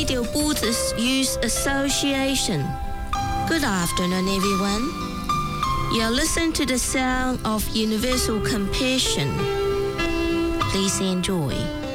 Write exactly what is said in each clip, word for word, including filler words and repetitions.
Radio Buddhist Youth Association. Good afternoon, everyone. You're listening to the sound of universal compassion. Please enjoy.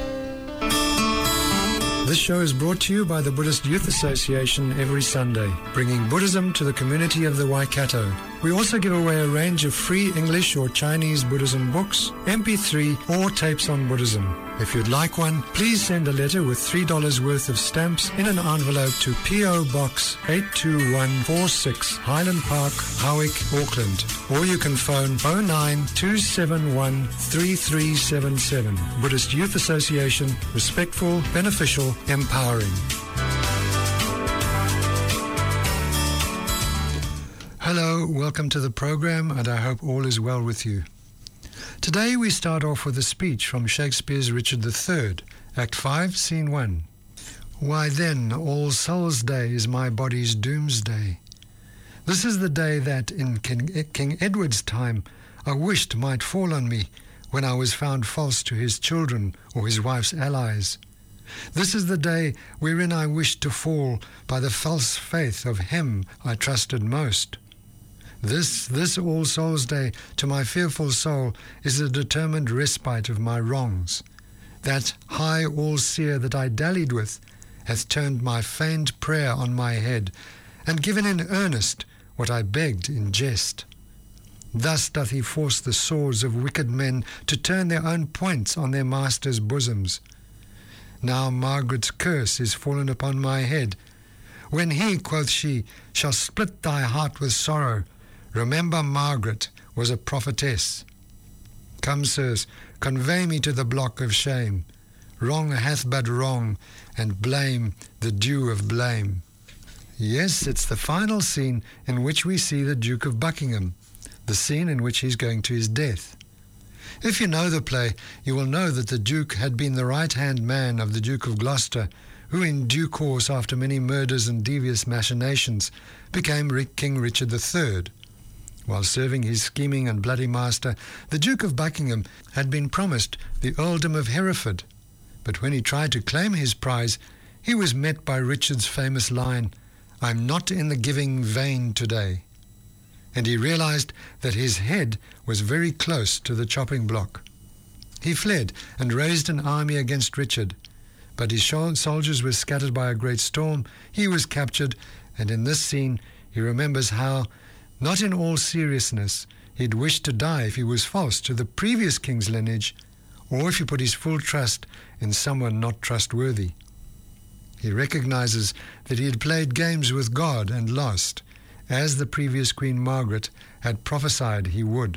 This show is brought to you by the Buddhist Youth Association every Sunday, bringing Buddhism to the community of the Waikato. We also give away a range of free English or Chinese Buddhism books, M P three, or tapes on Buddhism. If you'd like one, please send a letter with three dollars worth of stamps in an envelope to P O Box eight two one four six, Highland Park, Howick, Auckland. Or you can phone oh nine two seven one three three seven seven. Buddhist Youth Association, respectful, beneficial, empowering. Hello, welcome to the program, and I hope all is well with you. Today we start off with a speech from Shakespeare's Richard the Third, Act five, Scene one. Why then, All Souls' Day is my body's doomsday. This is the day that, in King, King Edward's time, I wished might fall on me when I was found false to his children or his wife's allies. This is the day wherein I wished to fall by the false faith of him I trusted most. This, this All Souls' Day, to my fearful soul, is a determined respite of my wrongs. That high all-seer that I dallied with hath turned my feigned prayer on my head, and given in earnest what I begged in jest. Thus doth he force the swords of wicked men to turn their own points on their masters' bosoms. Now Margaret's curse is fallen upon my head. When he, quoth she, shall split thy heart with sorrow, remember Margaret was a prophetess. Come, sirs, convey me to the block of shame. Wrong hath but wrong, and blame the due of blame. Yes, it's the final scene in which we see the Duke of Buckingham, the scene in which he's going to his death. If you know the play, you will know that the Duke had been the right-hand man of the Duke of Gloucester, who in due course, after many murders and devious machinations, became King Richard the Third. While serving his scheming and bloody master, the Duke of Buckingham had been promised the earldom of Hereford, but when he tried to claim his prize, he was met by Richard's famous line, "I'm not in the giving vein today," and he realized that his head was very close to the chopping block. He fled and raised an army against Richard, but his soldiers were scattered by a great storm. He was captured, and in this scene he remembers how, not in all seriousness, he'd wished to die if he was false to the previous king's lineage, or if he put his full trust in someone not trustworthy. He recognizes that he had played games with God and lost, as the previous Queen Margaret had prophesied he would.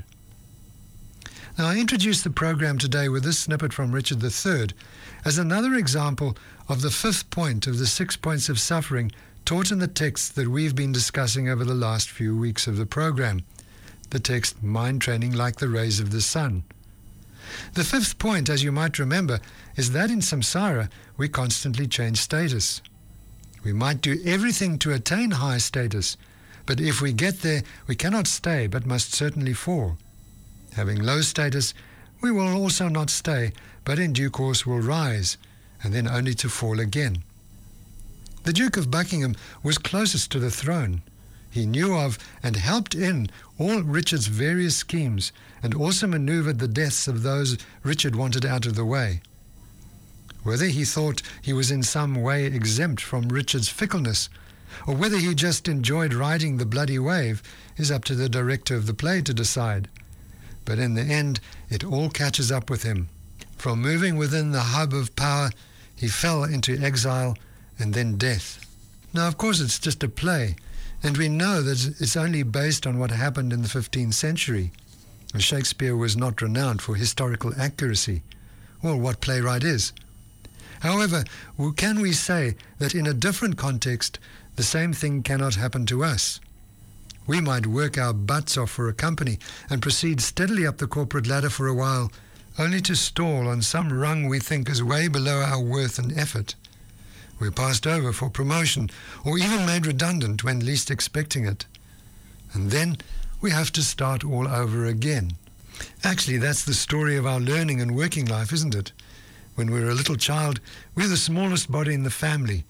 Now, I introduced the program today with this snippet from Richard the Third as another example of the fifth point of the six points of suffering taught in the text that we've been discussing over the last few weeks of the program, the text Mind Training Like the Rays of the Sun. The fifth point, as you might remember, is that in samsara we constantly change status. We might do everything to attain high status, but if we get there, we cannot stay but must certainly fall. Having low status, we will also not stay, but in due course will rise, and then only to fall again. The Duke of Buckingham was closest to the throne. He knew of and helped in all Richard's various schemes, and also maneuvered the deaths of those Richard wanted out of the way. Whether he thought he was in some way exempt from Richard's fickleness, or whether he just enjoyed riding the bloody wave, is up to the director of the play to decide. But in the end, it all catches up with him. From moving within the hub of power, he fell into exile and then death. Now, of course, it's just a play, and we know that it's only based on what happened in the fifteenth century. Shakespeare was not renowned for historical accuracy. Well, what playwright is? However, can we say that in a different context, the same thing cannot happen to us? We might work our butts off for a company and proceed steadily up the corporate ladder for a while, only to stall on some rung we think is way below our worth and effort. We're passed over for promotion, or even made redundant when least expecting it. And then we have to start all over again. Actually, that's the story of our learning and working life, isn't it? When we're a little child, we're the smallest body in the family,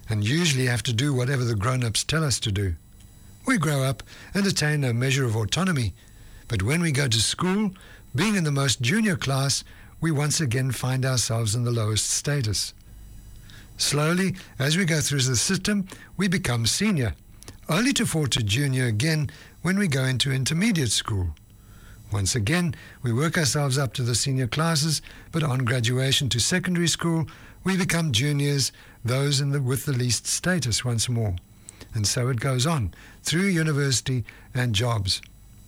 and usually have to do whatever the grown-ups tell us to do. We grow up and attain a measure of autonomy, but when we go to school, being in the most junior class, we once again find ourselves in the lowest status. Slowly, as we go through the system, we become senior, only to fall to junior again when we go into intermediate school. Once again, we work ourselves up to the senior classes, but on graduation to secondary school, we become juniors, those in the, with the least status once more. And so it goes on, through university and jobs.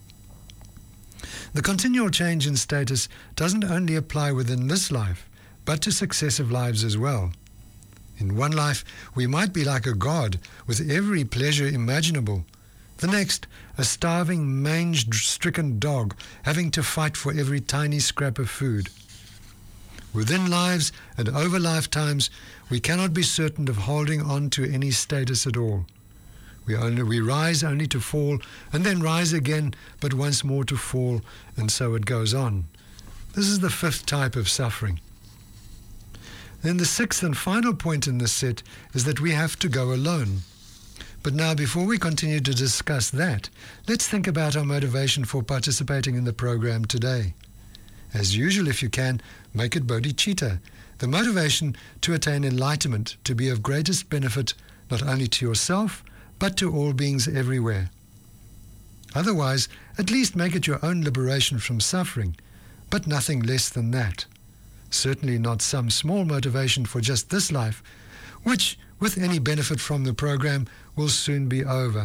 The continual change in status doesn't only apply within this life, but to successive lives as well. In one life, we might be like a god with every pleasure imaginable. The next, a starving, mange-stricken dog having to fight for every tiny scrap of food. Within lives and over lifetimes, we cannot be certain of holding on to any status at all. We only we rise only to fall, and then rise again, but once more to fall, and so it goes on. This is the fifth type of suffering. Then the sixth and final point in this set is that we have to go alone. But now, before we continue to discuss that, let's think about our motivation for participating in the program today. As usual, if you can, make it bodhicitta, the motivation to attain enlightenment, to be of greatest benefit not only to yourself, but to all beings everywhere. Otherwise, at least make it your own liberation from suffering, but nothing less than that. Certainly not some small motivation for just this life, which, with any benefit from the program, will soon be over.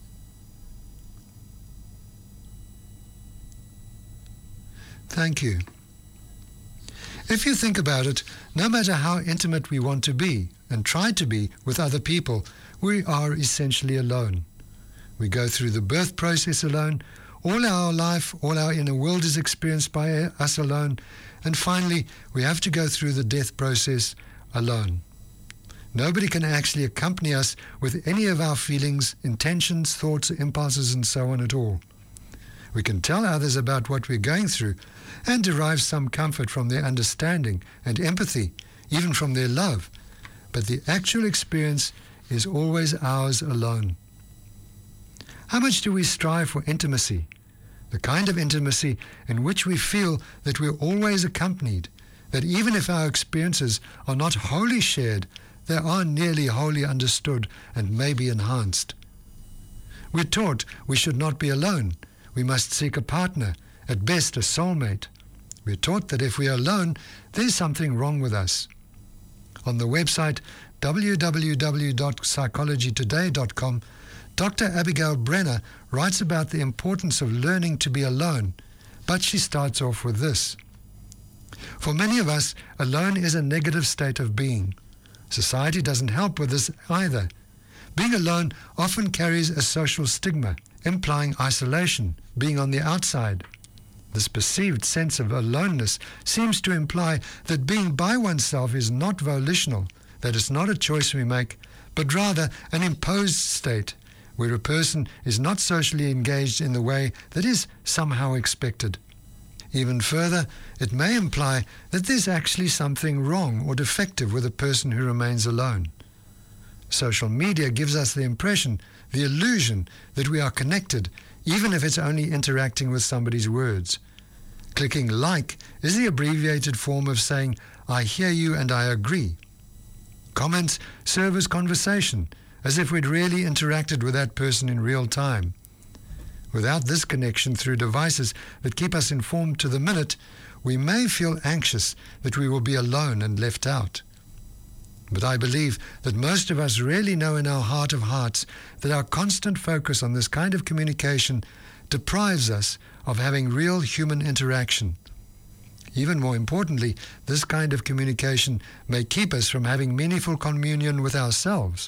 Thank you. If you think about it, no matter how intimate we want to be and try to be with other people, we are essentially alone. We go through the birth process alone. All our life, all our inner world is experienced by us alone. And finally, we have to go through the death process alone. Nobody can actually accompany us with any of our feelings, intentions, thoughts, impulses, and so on at all. We can tell others about what we're going through and derive some comfort from their understanding and empathy, even from their love. But the actual experience is always ours alone. How much do we strive for intimacy? The kind of intimacy in which we feel that we're always accompanied, that even if our experiences are not wholly shared, they are nearly wholly understood and maybe enhanced. We're taught we should not be alone. We must seek a partner, at best a soulmate. We're taught that if we are alone, there's something wrong with us. On the website w w w dot psychology today dot com, Doctor Abigail Brenner writes about the importance of learning to be alone, but she starts off with this. For many of us, alone is a negative state of being. Society doesn't help with this either. Being alone often carries a social stigma, implying isolation, being on the outside. This perceived sense of aloneness seems to imply that being by oneself is not volitional, that it's not a choice we make, but rather an imposed state, where a person is not socially engaged in the way that is somehow expected. Even further, it may imply that there's actually something wrong or defective with a person who remains alone. Social media gives us the impression, the illusion, that we are connected, even if it's only interacting with somebody's words. Clicking like is the abbreviated form of saying, I hear you and I agree. Comments serve as conversation, as if we'd really interacted with that person in real time. Without this connection through devices that keep us informed to the minute, we may feel anxious that we will be alone and left out. But I believe that most of us really know in our heart of hearts that our constant focus on this kind of communication deprives us of having real human interaction. Even more importantly, this kind of communication may keep us from having meaningful communion with ourselves.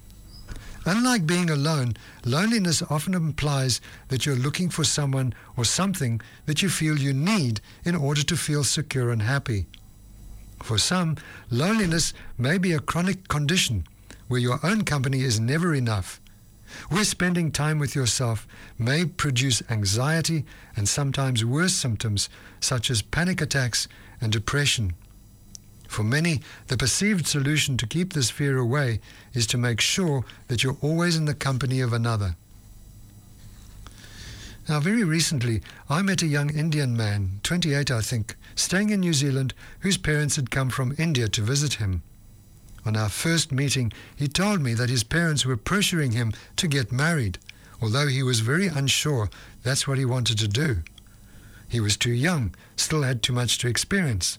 Unlike being alone, loneliness often implies that you're looking for someone or something that you feel you need in order to feel secure and happy. For some, loneliness may be a chronic condition where your own company is never enough, where spending time with yourself may produce anxiety and sometimes worse symptoms such as panic attacks and depression. For many, the perceived solution to keep this fear away is to make sure that you're always in the company of another. Now, very recently, I met a young Indian man, twenty-eight I think, staying in New Zealand, whose parents had come from India to visit him. On our first meeting, he told me that his parents were pressuring him to get married, although he was very unsure that's what he wanted to do. He was too young, still had too much to experience.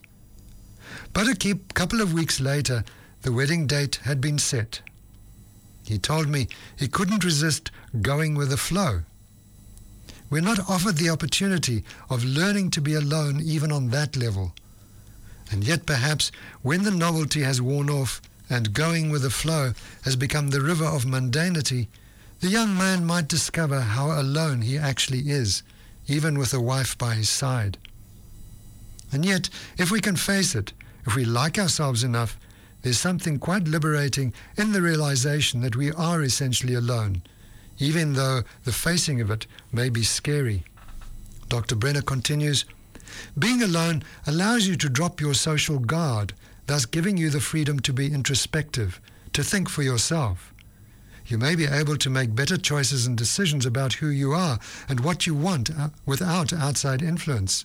But a keep, couple of weeks later, the wedding date had been set. He told me he couldn't resist going with the flow. We're not offered the opportunity of learning to be alone even on that level. And yet perhaps when the novelty has worn off and going with the flow has become the river of mundanity, the young man might discover how alone he actually is, even with a wife by his side. And yet, if we can face it, if we like ourselves enough, there's something quite liberating in the realization that we are essentially alone, even though the facing of it may be scary. Doctor Brenner continues, being alone allows you to drop your social guard, thus giving you the freedom to be introspective, to think for yourself. You may be able to make better choices and decisions about who you are and what you want without outside influence.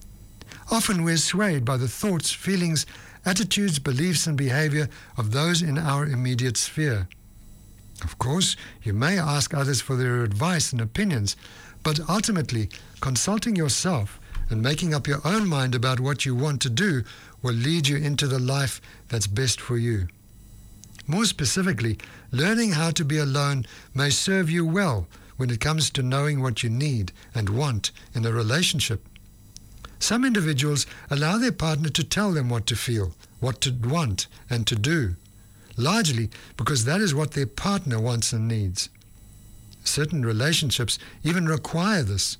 Often we're swayed by the thoughts, feelings, attitudes, beliefs and behavior of those in our immediate sphere. Of course, you may ask others for their advice and opinions, but ultimately, consulting yourself and making up your own mind about what you want to do will lead you into the life that's best for you. More specifically, learning how to be alone may serve you well when it comes to knowing what you need and want in a relationship. Some individuals allow their partner to tell them what to feel, what to want and to do, largely because that is what their partner wants and needs. Certain relationships even require this.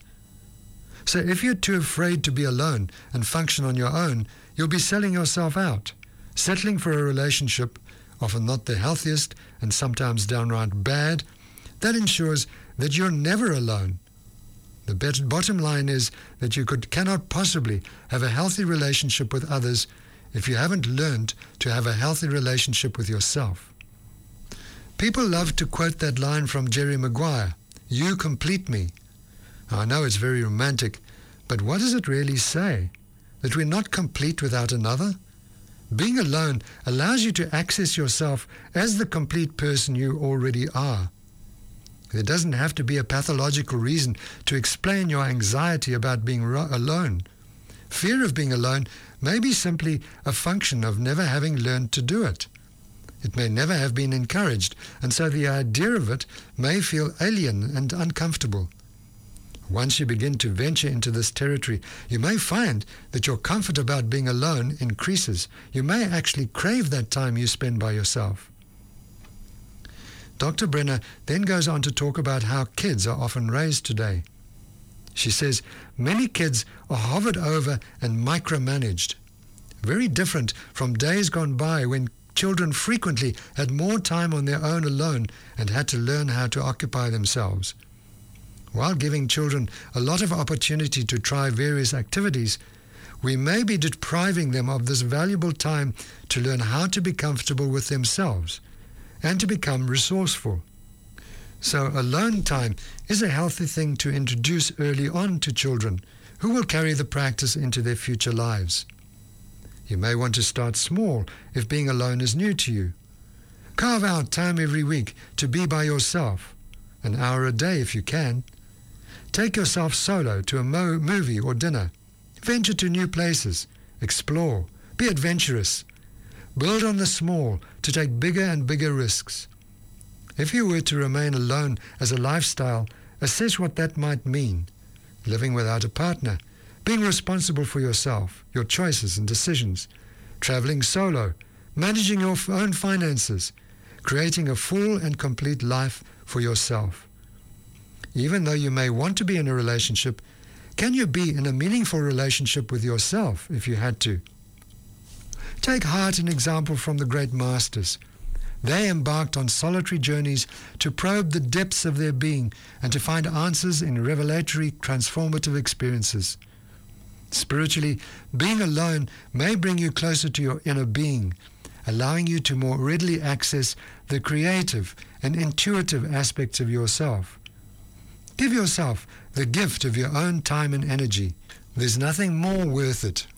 So if you're too afraid to be alone and function on your own, you'll be selling yourself out, settling for a relationship, often not the healthiest and sometimes downright bad, that ensures that you're never alone. The bet- bottom line is that you could, cannot possibly have a healthy relationship with others if you haven't learned to have a healthy relationship with yourself. People love to quote that line from Jerry Maguire, "You complete me." I know it's very romantic, but what does it really say? That we're not complete without another? Being alone allows you to access yourself as the complete person you already are. There doesn't have to be a pathological reason to explain your anxiety about being ro- alone. Fear of being alone may be simply a function of never having learned to do it. It may never have been encouraged, and so the idea of it may feel alien and uncomfortable. Once you begin to venture into this territory, you may find that your comfort about being alone increases. You may actually crave that time you spend by yourself. Doctor Brenner then goes on to talk about how kids are often raised today. She says, many kids are hovered over and micromanaged, very different from days gone by when children frequently had more time on their own alone and had to learn how to occupy themselves. While giving children a lot of opportunity to try various activities, we may be depriving them of this valuable time to learn how to be comfortable with themselves and to become resourceful. So alone time is a healthy thing to introduce early on to children who will carry the practice into their future lives. You may want to start small if being alone is new to you. Carve out time every week to be by yourself, an hour a day if you can. Take yourself solo to a mo- movie or dinner. Venture to new places. Explore. Be adventurous. Build on the small to take bigger and bigger risks. If you were to remain alone as a lifestyle, assess what that might mean. Living without a partner, being responsible for yourself, your choices and decisions, traveling solo, managing your own finances, creating a full and complete life for yourself. Even though you may want to be in a relationship, can you be in a meaningful relationship with yourself if you had to? Take heart an example from the great masters. They embarked on solitary journeys to probe the depths of their being and to find answers in revelatory, transformative experiences. Spiritually, being alone may bring you closer to your inner being, allowing you to more readily access the creative and intuitive aspects of yourself. Give yourself the gift of your own time and energy. There's nothing more worth it.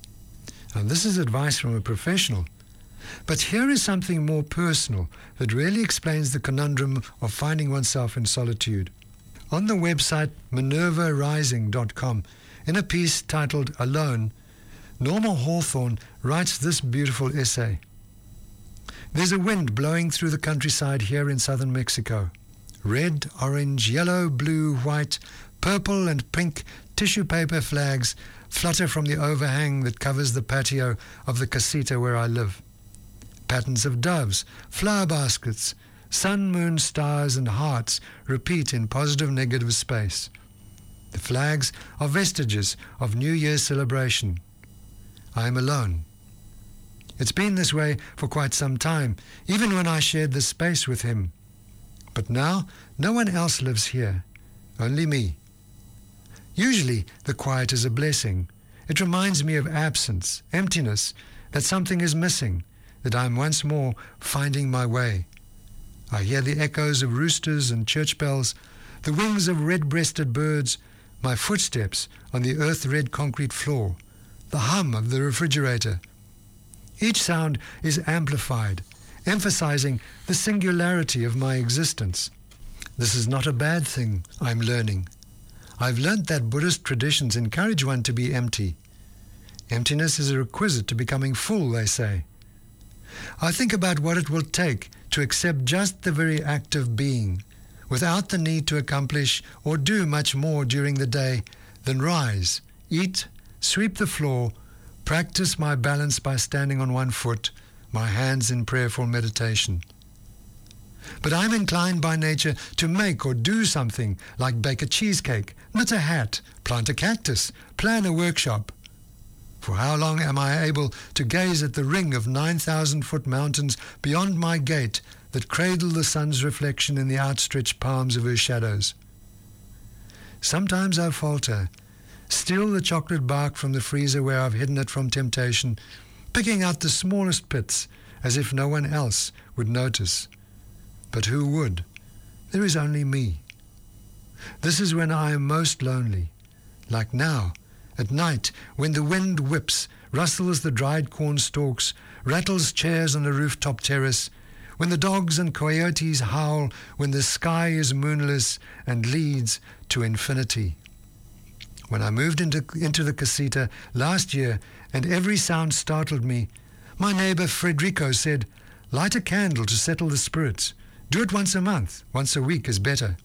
And this is advice from a professional. But here is something more personal that really explains the conundrum of finding oneself in solitude. On the website minerva rising dot com, in a piece titled Alone, Norma Hawthorne writes this beautiful essay. There's a wind blowing through the countryside here in southern Mexico. Red, orange, yellow, blue, white, purple and pink tissue paper flags flutter from the overhang that covers the patio of the casita where I live. Patterns of doves, flower baskets, sun, moon, stars and hearts repeat in positive-negative space. The flags are vestiges of New Year's celebration. I am alone. It's been this way for quite some time, even when I shared this space with him. But now, no one else lives here, only me. Usually, the quiet is a blessing. It reminds me of absence, emptiness, that something is missing, that I am once more finding my way. I hear the echoes of roosters and church bells, the wings of red-breasted birds, my footsteps on the earth-red concrete floor, the hum of the refrigerator. Each sound is amplified, emphasizing the singularity of my existence. This is not a bad thing, I'm learning. I've learnt that Buddhist traditions encourage one to be empty. Emptiness is a requisite to becoming full, they say. I think about what it will take to accept just the very act of being, without the need to accomplish or do much more during the day than rise, eat, sweep the floor, practice my balance by standing on one foot, my hands in prayerful meditation. But I'm inclined by nature to make or do something like bake a cheesecake, knit a hat, plant a cactus, plan a workshop. For how long am I able to gaze at the ring of nine thousand foot mountains beyond my gate that cradle the sun's reflection in the outstretched palms of her shadows? Sometimes I falter, steal the chocolate bark from the freezer where I've hidden it from temptation, picking out the smallest pits as if no one else would notice. But who would? There is only me. This is when I am most lonely, like now, at night, when the wind whips, rustles the dried corn stalks, rattles chairs on the rooftop terrace, when the dogs and coyotes howl, when the sky is moonless and leads to infinity. When I moved into, into the casita last year and every sound startled me, my neighbor Frederico said, "Light a candle to settle the spirits. Do it once a month. Once a week is better."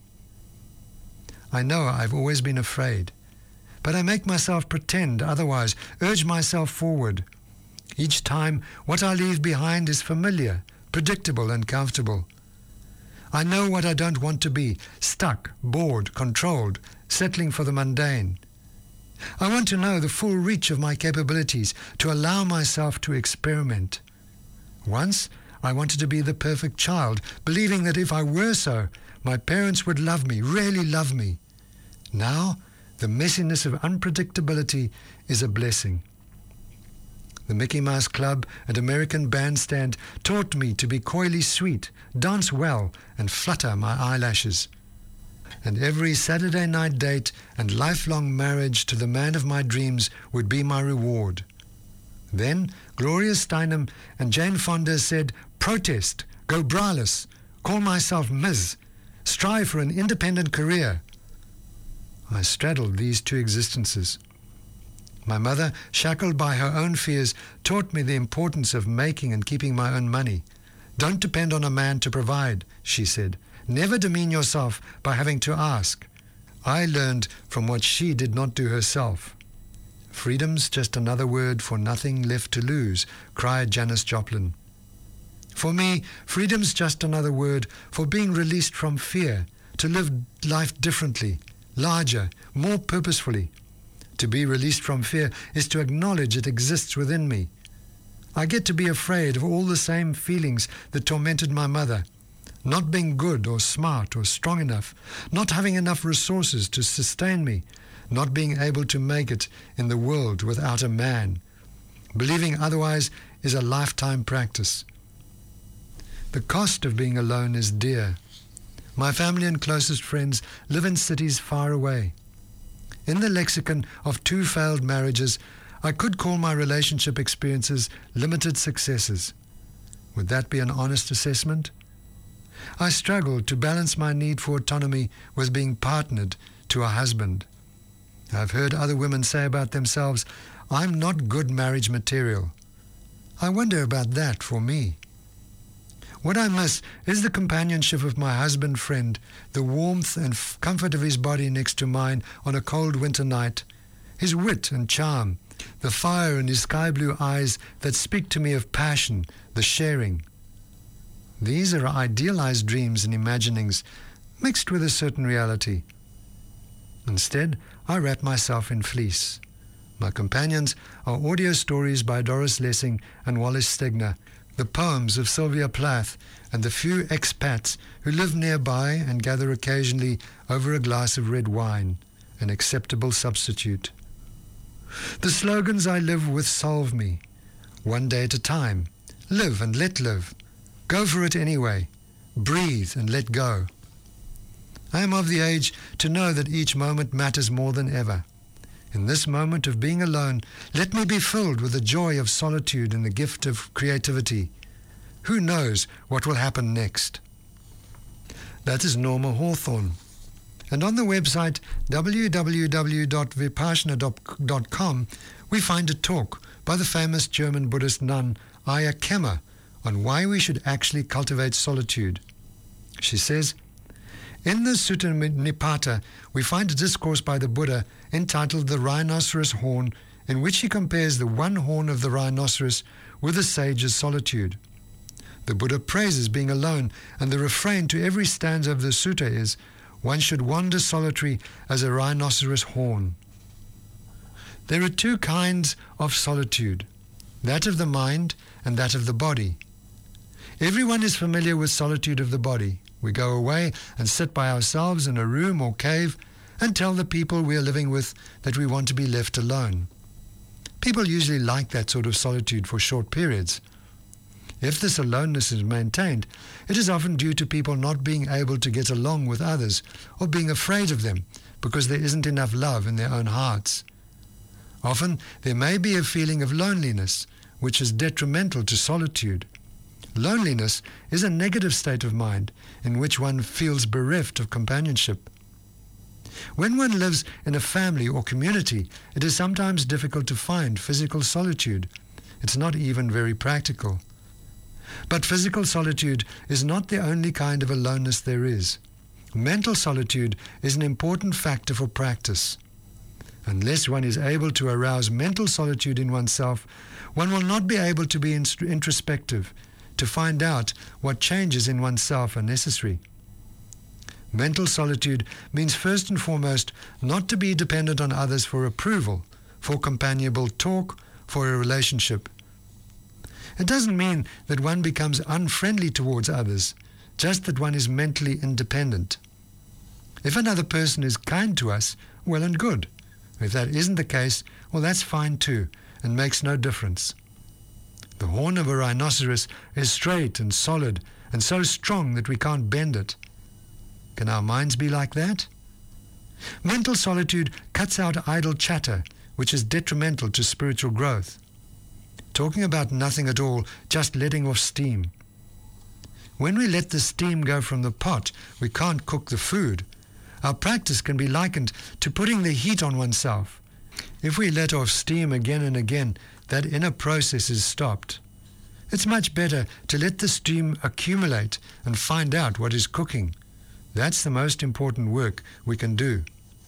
I know I've always been afraid, but I make myself pretend otherwise, urge myself forward. Each time, what I leave behind is familiar, predictable and comfortable. I know what I don't want to be, stuck, bored, controlled, settling for the mundane. I want to know the full reach of my capabilities, to allow myself to experiment. Once, I wanted to be the perfect child, believing that if I were so, my parents would love me, really love me. Now, the messiness of unpredictability is a blessing. The Mickey Mouse Club and American Bandstand taught me to be coyly sweet, dance well, and flutter my eyelashes. And every Saturday night date and lifelong marriage to the man of my dreams would be my reward. Then Gloria Steinem and Jane Fonda said, "Protest, go braless, call myself Miz, strive for an independent career." I straddled these two existences. My mother, shackled by her own fears, taught me the importance of making and keeping my own money. "Don't depend on a man to provide," she said. "Never demean yourself by having to ask." I learned from what she did not do herself. "Freedom's just another word for nothing left to lose," cried Janis Joplin. For me, freedom's just another word for being released from fear, to live life differently, larger, more purposefully. To be released from fear is to acknowledge it exists within me. I get to be afraid of all the same feelings that tormented my mother. Not being good or smart or strong enough, not having enough resources to sustain me, not being able to make it in the world without a man. Believing otherwise is a lifetime practice. The cost of being alone is dear. My family and closest friends live in cities far away. In the lexicon of two failed marriages, I could call my relationship experiences limited successes. Would that be an honest assessment? I struggled to balance my need for autonomy with being partnered to a husband. I've heard other women say about themselves, "I'm not good marriage material." I wonder about that for me. What I miss is the companionship of my husband friend, the warmth and f- comfort of his body next to mine on a cold winter night, his wit and charm, the fire in his sky-blue eyes that speak to me of passion, the sharing. These are idealized dreams and imaginings mixed with a certain reality. Instead, I wrap myself in fleece. My companions are audio stories by Doris Lessing and Wallace Stegner, the poems of Sylvia Plath, and the few expats who live nearby and gather occasionally over a glass of red wine, an acceptable substitute. The slogans I live with solve me. One day at a time. Live and let live. Go for it anyway. Breathe and let go. I am of the age to know that each moment matters more than ever. In this moment of being alone, let me be filled with the joy of solitude and the gift of creativity. Who knows what will happen next? That is Norma Hawthorne. And on the website w w w dot vipassana dot com, we find a talk by the famous German Buddhist nun Ayya Khema on why we should actually cultivate solitude. She says, in the Sutta Nipata, we find a discourse by the Buddha entitled The Rhinoceros Horn, in which he compares the one horn of the rhinoceros with the sage's solitude. The Buddha praises being alone, and the refrain to every stanza of the sutta is, one should wander solitary as a rhinoceros horn. There are two kinds of solitude, that of the mind and that of the body. Everyone is familiar with solitude of the body. We go away and sit by ourselves in a room or cave and tell the people we are living with that we want to be left alone. People usually like that sort of solitude for short periods. If this aloneness is maintained, it is often due to people not being able to get along with others or being afraid of them because there isn't enough love in their own hearts. Often there may be a feeling of loneliness, which is detrimental to solitude. Loneliness is a negative state of mind in which one feels bereft of companionship. When one lives in a family or community, it is sometimes difficult to find physical solitude. It's not even very practical. But physical solitude is not the only kind of aloneness there is. Mental solitude is an important factor for practice. Unless one is able to arouse mental solitude in oneself, one will not be able to be introspective, to find out what changes in oneself are necessary. Mental solitude means first and foremost not to be dependent on others for approval, for companionable talk, for a relationship. It doesn't mean that one becomes unfriendly towards others, just that one is mentally independent. If another person is kind to us, well and good. If that isn't the case, well, that's fine too, and makes no difference. The horn of a rhinoceros is straight and solid and so strong that we can't bend it. Can our minds be like that? Mental solitude cuts out idle chatter, which is detrimental to spiritual growth. Talking about nothing at all, just letting off steam. When we let the steam go from the pot, we can't cook the food. Our practice can be likened to putting the heat on oneself. If we let off steam again and again, that inner process is stopped. It's much better to let the steam accumulate and find out what is cooking. That's the most important work we can do.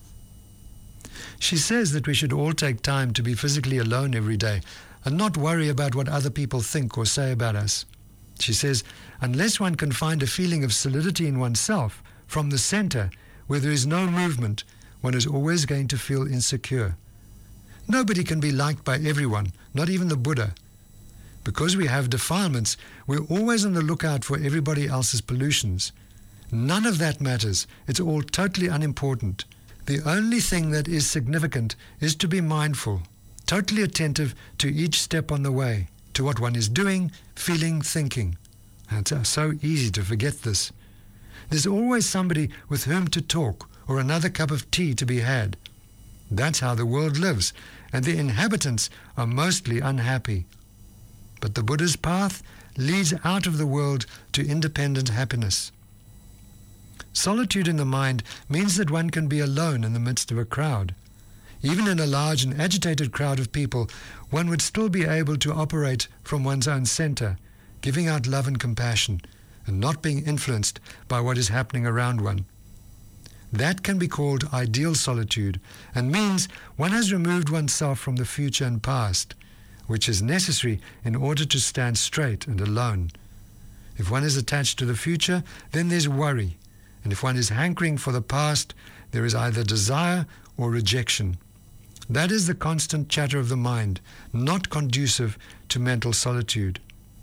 She says that we should all take time to be physically alone every day and not worry about what other people think or say about us. She says, unless one can find a feeling of solidity in oneself from the center where there is no movement, one is always going to feel insecure. Nobody can be liked by everyone, not even the Buddha. Because we have defilements, we're always on the lookout for everybody else's pollutions. None of that matters. It's all totally unimportant. The only thing that is significant is to be mindful, totally attentive to each step on the way, to what one is doing, feeling, thinking. And it's so easy to forget this. There's always somebody with whom to talk or another cup of tea to be had. That's how the world lives, and the inhabitants are mostly unhappy. But the Buddha's path leads out of the world to independent happiness. Solitude in the mind means that one can be alone in the midst of a crowd. Even in a large and agitated crowd of people, one would still be able to operate from one's own center, giving out love and compassion, and not being influenced by what is happening around one. That can be called ideal solitude, and means one has removed oneself from the future and past, which is necessary in order to stand straight and alone. If one is attached to the future, then there's worry, and if one is hankering for the past, there is either desire or rejection. That is the constant chatter of the mind, not conducive to mental solitude.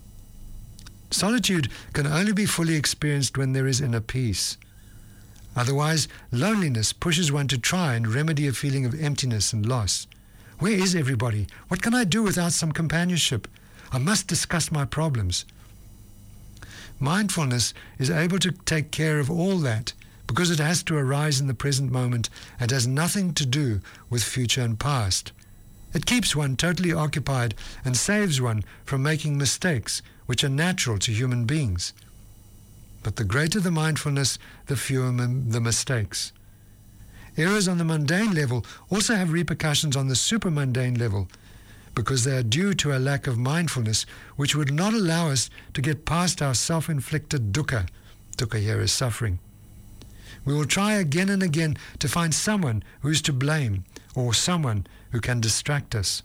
Solitude can only be fully experienced when there is inner peace. Otherwise, loneliness pushes one to try and remedy a feeling of emptiness and loss. Where is everybody? What can I do without some companionship? I must discuss my problems. Mindfulness is able to take care of all that because it has to arise in the present moment and has nothing to do with future and past. It keeps one totally occupied and saves one from making mistakes which are natural to human beings. But the greater the mindfulness, the fewer m- the mistakes. Errors on the mundane level also have repercussions on the supermundane level because they are due to a lack of mindfulness which would not allow us to get past our self-inflicted dukkha. Dukkha here is suffering. We will try again and again to find someone who is to blame or someone who can distract us.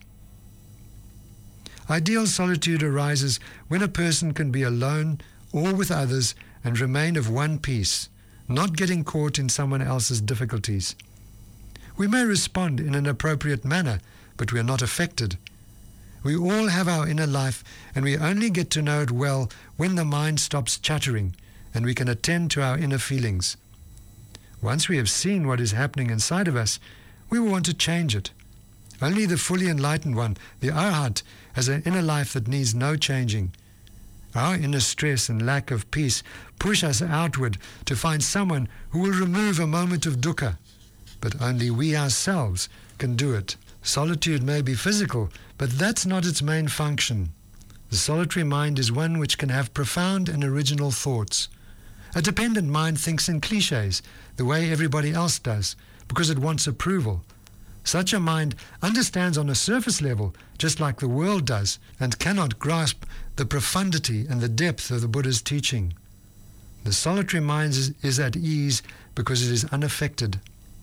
Ideal solitude arises when a person can be alone or with others and remain of one piece, not getting caught in someone else's difficulties. We may respond in an appropriate manner, but we are not affected. We all have our inner life, and we only get to know it well when the mind stops chattering and we can attend to our inner feelings. Once we have seen what is happening inside of us, we will want to change it. Only the fully enlightened one, the Arhat, has an inner life that needs no changing. Our inner stress and lack of peace push us outward to find someone who will remove a moment of dukkha, but only we ourselves can do it. Solitude may be physical, but that's not its main function. The solitary mind is one which can have profound and original thoughts. A dependent mind thinks in cliches, the way everybody else does, because it wants approval. Such a mind understands on a surface level, just like the world does, and cannot grasp the profundity and the depth of the Buddha's teaching. The solitary mind is, is at ease because it is unaffected.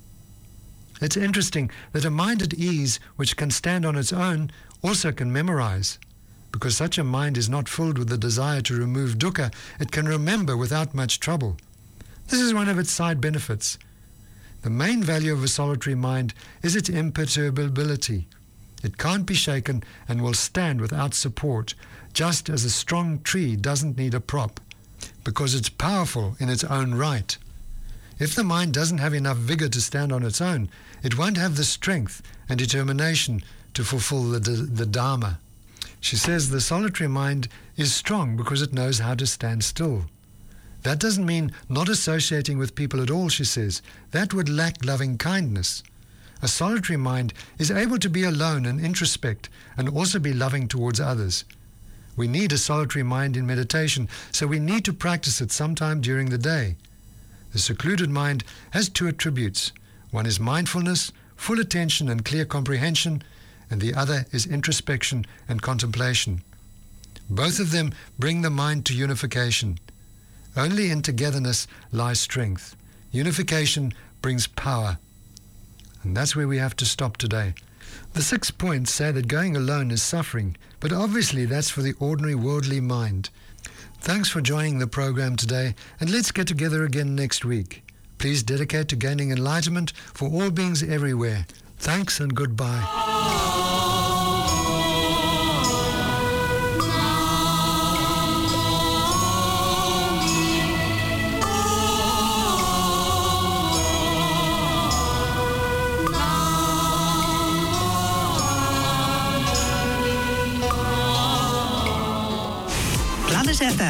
It's interesting that a mind at ease, which can stand on its own, also can memorize. Because such a mind is not filled with the desire to remove dukkha, it can remember without much trouble. This is one of its side benefits. The main value of a solitary mind is its imperturbability. It can't be shaken and will stand without support, just as a strong tree doesn't need a prop, because it's powerful in its own right. If the mind doesn't have enough vigor to stand on its own, it won't have the strength and determination to fulfill the, the Dharma. She says the solitary mind is strong because it knows how to stand still. That doesn't mean not associating with people at all, she says. That would lack loving kindness. A solitary mind is able to be alone and introspect and also be loving towards others. We need a solitary mind in meditation, so we need to practice it sometime during the day. The secluded mind has two attributes. One is mindfulness, full attention and clear comprehension, and the other is introspection and contemplation. Both of them bring the mind to unification. Only in togetherness lies strength. Unification brings power. And that's where we have to stop today. The six points say that going alone is suffering, but obviously that's for the ordinary worldly mind. Thanks for joining the program today, and let's get together again next week. Please dedicate to gaining enlightenment for all beings everywhere. Thanks and goodbye.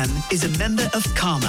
M is a member of Karma,